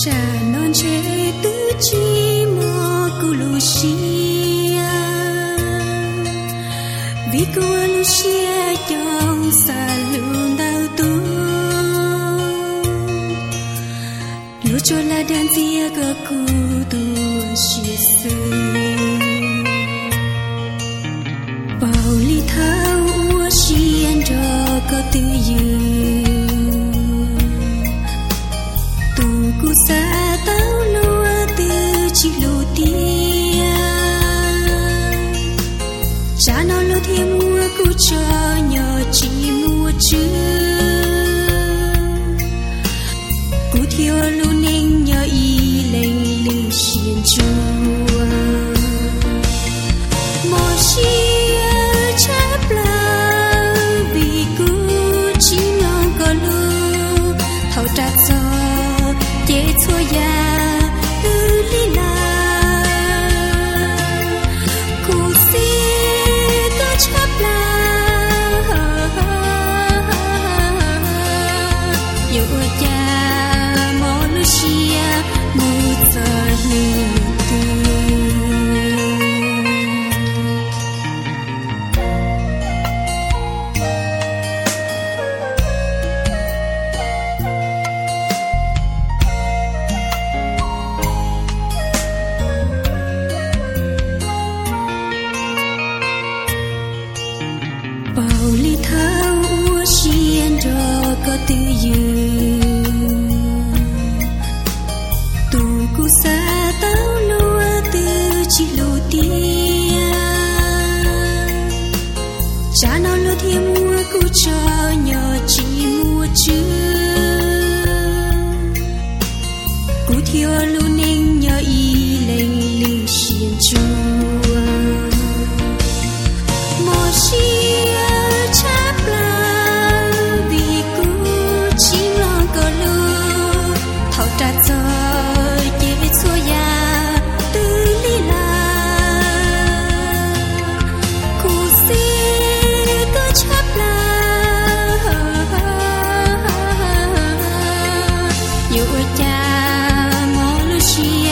cha non che tu chi mo culusia vì culusia trong sa lương đau tu lu cho la dan tia cơ cu tu shi sư bao ly thao ua xiên cho cơ tư dư tu cu sa tao lúa tư chi lu tia cha nó lu thiên mua cu cho nhờ chỉ mua chưa cu thiêu lu ninh nhờ y lên lưu xiên chua mò xia chép la vì cu chỉ ngon có lu thâu trát gió chế chua ya tư li la cu xia có chép la yêu cha mò lu xia mu giờ lưu bao ly thao ua xiên cho có tư dư tu cu sa tao lúa tư chi lu tia cha nó lu thiên mua cu cho nhờ chỉ mua chưa cu thiêu lu ninh nhờ y lên lưu xiên chua mò xia chép la vì cu chỉ lo có lu thâu trát gió chế chua ya tư li la cu xia có chép la yêu cha mò lu xia